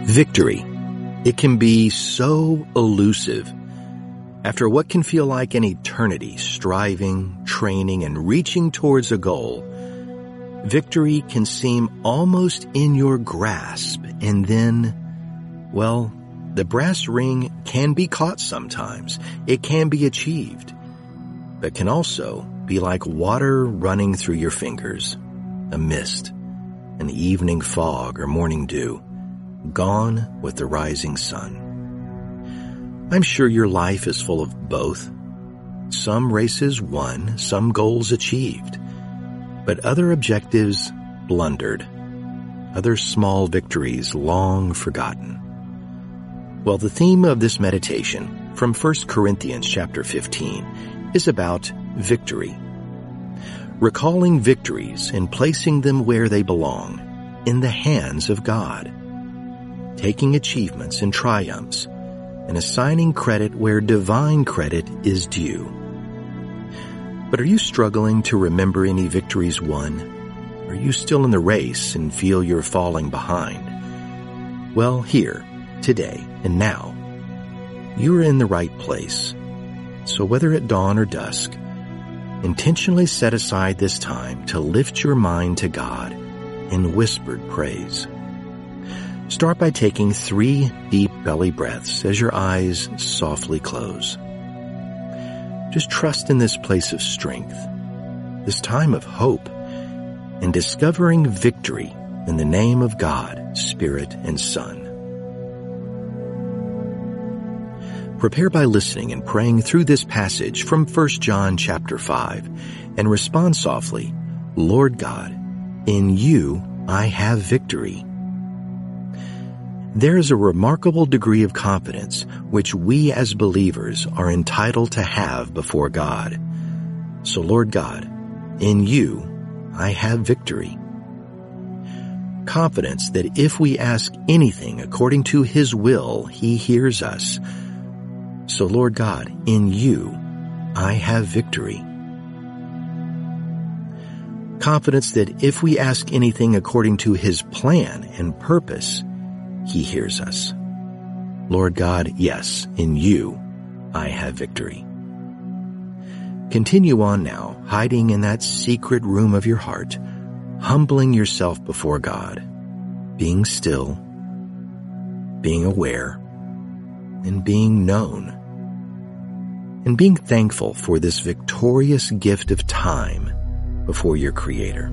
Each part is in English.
Victory. It can be so elusive. After what can feel like an eternity, striving, training, and reaching towards a goal, victory can seem almost in your grasp, and then, well, the brass ring can be caught sometimes. It can be achieved, but can also be like water running through your fingers, a mist, an evening fog or morning dew, gone with the rising sun. I'm sure your life is full of both. Some races won, some goals achieved, but other objectives blundered, other small victories long forgotten. Well, the theme of this meditation from 1 Corinthians chapter 15 is about victory. Recalling victories and placing them where they belong, in the hands of God. Taking achievements and triumphs and assigning credit where divine credit is due. But are you struggling to remember any victories won? Are you still in the race and feel you're falling behind? Well, here, today, and now, you're in the right place. So whether at dawn or dusk, intentionally set aside this time to lift your mind to God in whispered praise. Start by taking 3 deep belly breaths as your eyes softly close. Just trust in this place of strength, this time of hope, and discovering victory in the name of God, Spirit, and Son. Prepare by listening and praying through this passage from 1 John chapter 5 and respond softly, Lord God, in you I have victory. There is a remarkable degree of confidence which we as believers are entitled to have before God. So Lord God, in you I have victory. Confidence that if we ask anything according to His will, He hears us. So Lord God, in you I have victory. Confidence that if we ask anything according to His plan and purpose, He hears us. Lord God, yes, in you I have victory. Continue on now, hiding in that secret room of your heart, humbling yourself before God, being still, being aware, and being known, and being thankful for this victorious gift of time before your Creator.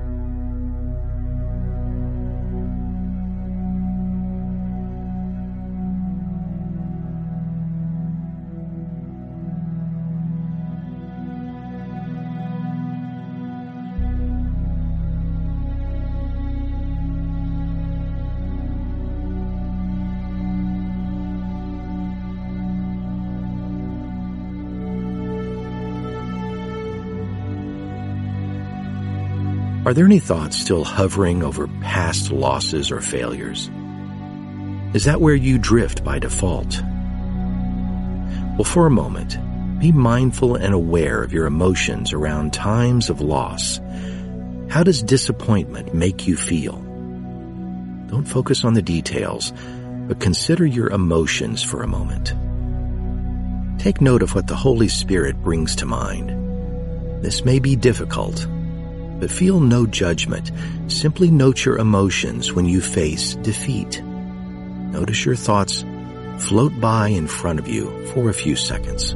Are there any thoughts still hovering over past losses or failures? Is that where you drift by default? Well, for a moment, be mindful and aware of your emotions around times of loss. How does disappointment make you feel? Don't focus on the details, but consider your emotions for a moment. Take note of what the Holy Spirit brings to mind. This may be difficult, but feel no judgment. Simply note your emotions when you face defeat. Notice your thoughts float by in front of you for a few seconds.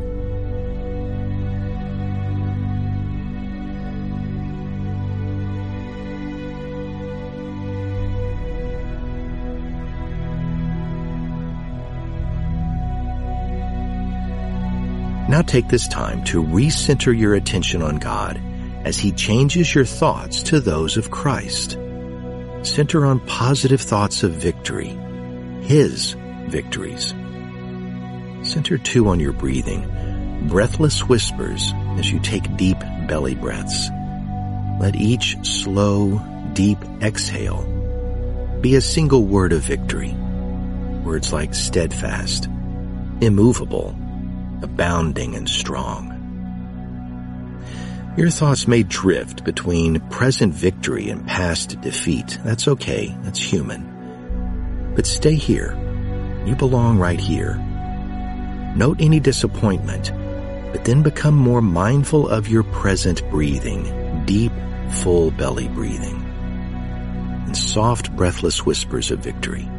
Now take this time to recenter your attention on God as He changes your thoughts to those of Christ. Center on positive thoughts of victory, His victories. Center too on your breathing, breathless whispers as you take deep belly breaths. Let each slow, deep exhale be a single word of victory. Words like steadfast, immovable, abounding, and strong. Your thoughts may drift between present victory and past defeat. That's okay. That's human. But stay here. You belong right here. Note any disappointment, but then become more mindful of your present breathing, deep, full belly breathing, and soft, breathless whispers of victory.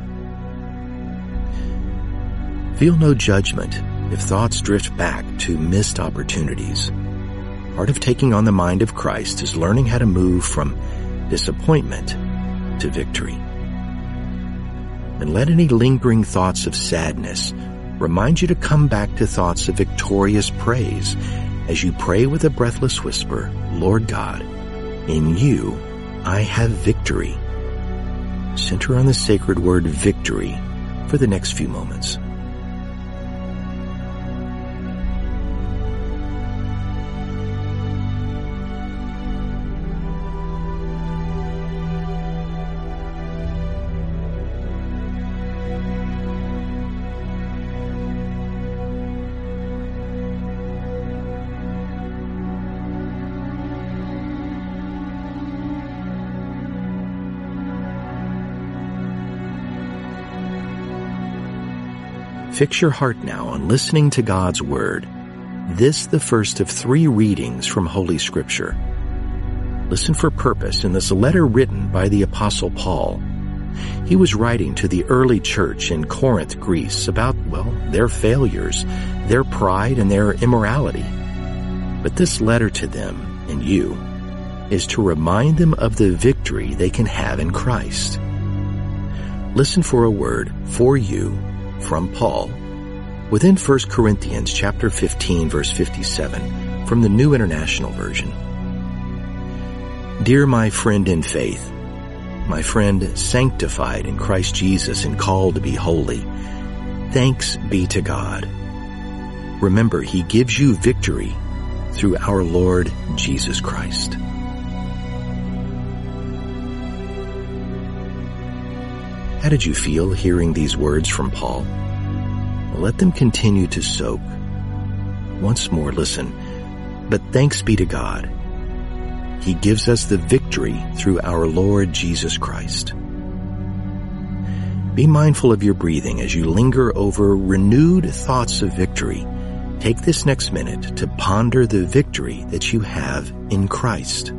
Feel no judgment if thoughts drift back to missed opportunities. Part of taking on the mind of Christ is learning how to move from disappointment to victory. And let any lingering thoughts of sadness remind you to come back to thoughts of victorious praise as you pray with a breathless whisper, Lord God, in you I have victory. Center on the sacred word victory for the next few moments. Fix your heart now on listening to God's Word. This the first of 3 readings from Holy Scripture. Listen for purpose in this letter written by the Apostle Paul. He was writing to the early church in Corinth, Greece about, their failures, their pride, and their immorality. But this letter to them and you is to remind them of the victory they can have in Christ. Listen for a word for you from Paul within 1 Corinthians chapter 15 verse 57 from the New International Version. Dear my friend in faith, my friend sanctified in Christ Jesus and called to be holy, thanks be to God. Remember, He gives you victory through our Lord Jesus Christ. How did you feel hearing these words from Paul? Let them continue to soak. Once more, listen. But thanks be to God. He gives us the victory through our Lord Jesus Christ. Be mindful of your breathing as you linger over renewed thoughts of victory. Take this next minute to ponder the victory that you have in Christ.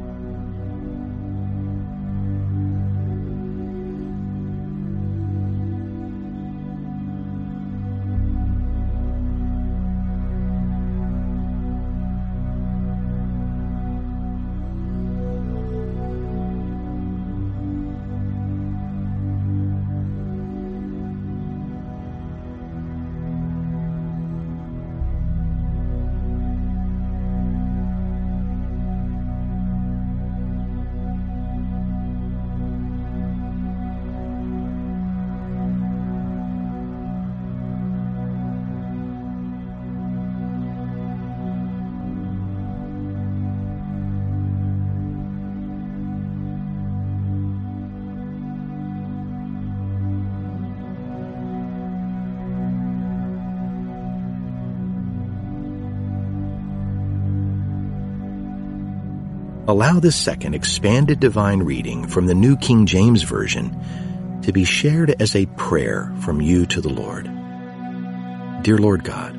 Allow this second expanded divine reading from the New King James Version to be shared as a prayer from you to the Lord. Dear Lord God,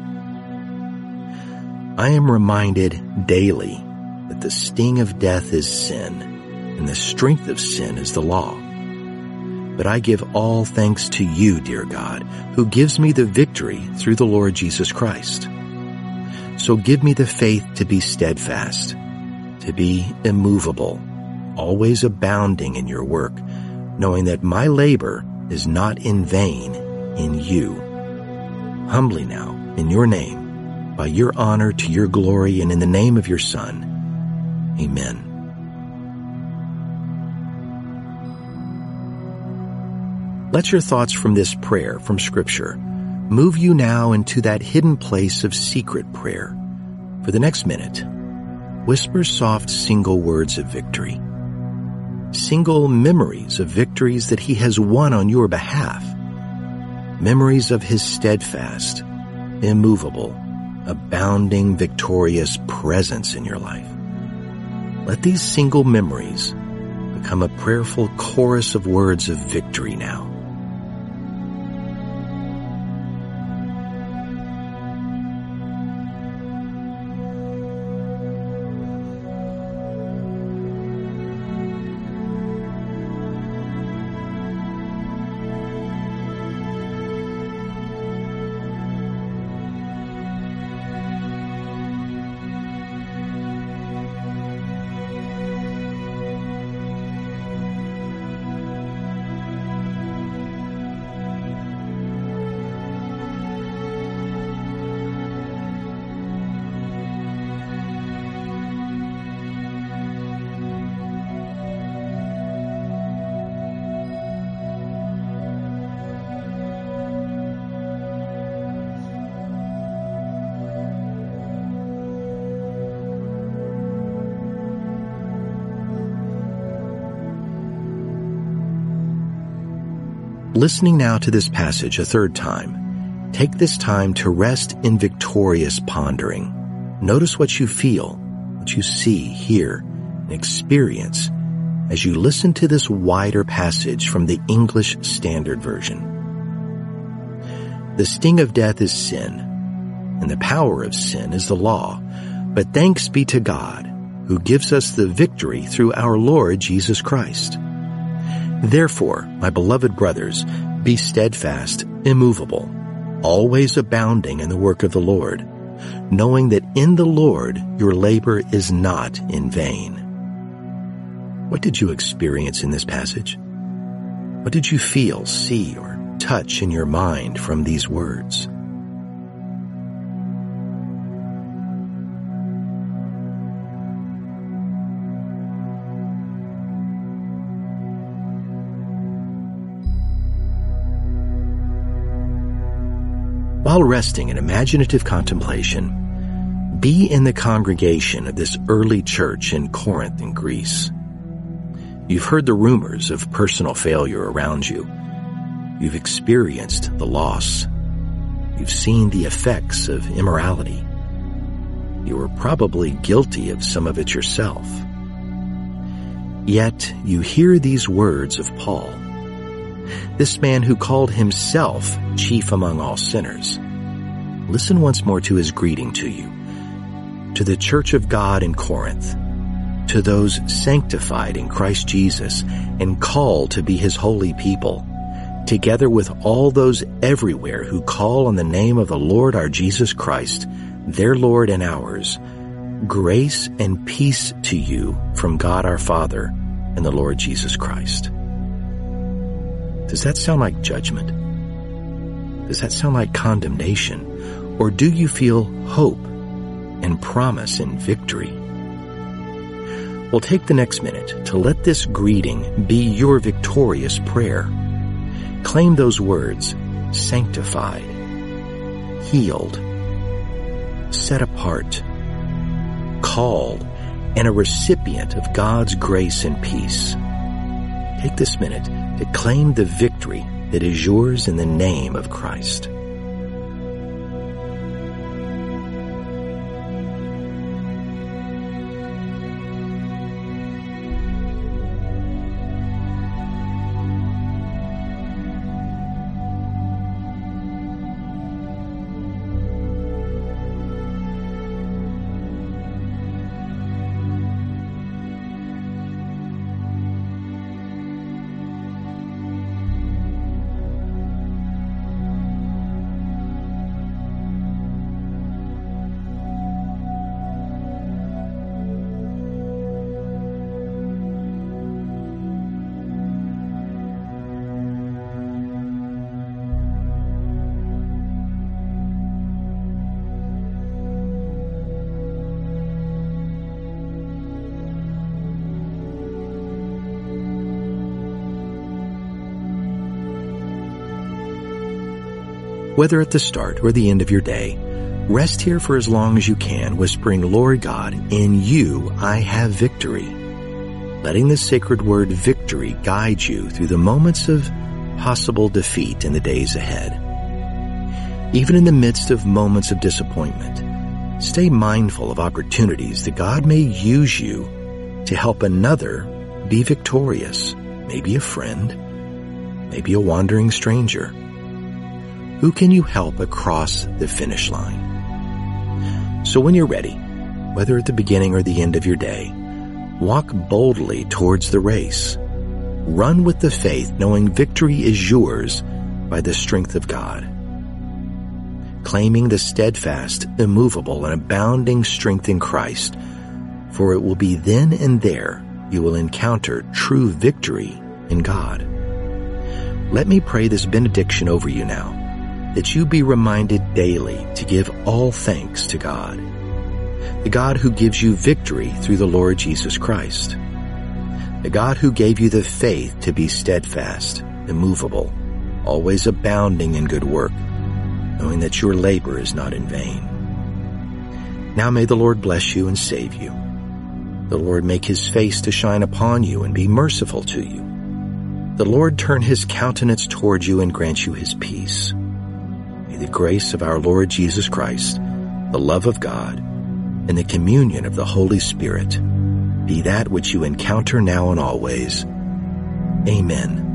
I am reminded daily that the sting of death is sin, and the strength of sin is the law. But I give all thanks to you, dear God, who gives me the victory through the Lord Jesus Christ. So give me the faith to be steadfast, to be immovable, always abounding in your work, knowing that my labor is not in vain in you. Humbly now, in your name, by your honor to your glory, and in the name of your Son. Amen. Let your thoughts from this prayer from Scripture move you now into that hidden place of secret prayer. For the next minute, whisper soft single words of victory. Single memories of victories that He has won on your behalf. Memories of His steadfast, immovable, abounding, victorious presence in your life. Let these single memories become a prayerful chorus of words of victory now. Listening now to this passage a third time, take this time to rest in victorious pondering. Notice what you feel, what you see, hear, and experience as you listen to this wider passage from the English Standard Version. The sting of death is sin, and the power of sin is the law. But thanks be to God, who gives us the victory through our Lord Jesus Christ. Therefore, my beloved brothers, be steadfast, immovable, always abounding in the work of the Lord, knowing that in the Lord your labor is not in vain. What did you experience in this passage? What did you feel, see, or touch in your mind from these words? While resting in imaginative contemplation, be in the congregation of this early church in Corinth in Greece. You've heard the rumors of personal failure around you. You've experienced the loss. You've seen the effects of immorality. You were probably guilty of some of it yourself. Yet you hear these words of Paul, this man who called himself chief among all sinners. Listen once more to his greeting to you. To the church of God in Corinth, to those sanctified in Christ Jesus and called to be his holy people, together with all those everywhere who call on the name of the Lord our Jesus Christ, their Lord and ours, grace and peace to you from God our Father and the Lord Jesus Christ. Does that sound like judgment? Does that sound like condemnation? Or do you feel hope and promise and victory? Well, take the next minute to let this greeting be your victorious prayer. Claim those words, sanctified, healed, set apart, called, and a recipient of God's grace and peace. Take this minute to claim the victory that is yours in the name of Christ. Whether at the start or the end of your day, rest here for as long as you can, whispering, Lord God, in you I have victory. Letting the sacred word victory guide you through the moments of possible defeat in the days ahead. Even in the midst of moments of disappointment, stay mindful of opportunities that God may use you to help another be victorious, maybe a friend, maybe a wandering stranger. Who can you help across the finish line? So when you're ready, whether at the beginning or the end of your day, walk boldly towards the race. Run with the faith, knowing victory is yours by the strength of God. Claiming the steadfast, immovable, and abounding strength in Christ, for it will be then and there you will encounter true victory in God. Let me pray this benediction over you now, that you be reminded daily to give all thanks to God, the God who gives you victory through the Lord Jesus Christ, the God who gave you the faith to be steadfast, immovable, always abounding in good work, knowing that your labor is not in vain. Now may the Lord bless you and save you. The Lord make his face to shine upon you and be merciful to you. The Lord turn his countenance toward you and grant you his peace. May the grace of our Lord Jesus Christ, the love of God, and the communion of the Holy Spirit be that which you encounter now and always. Amen.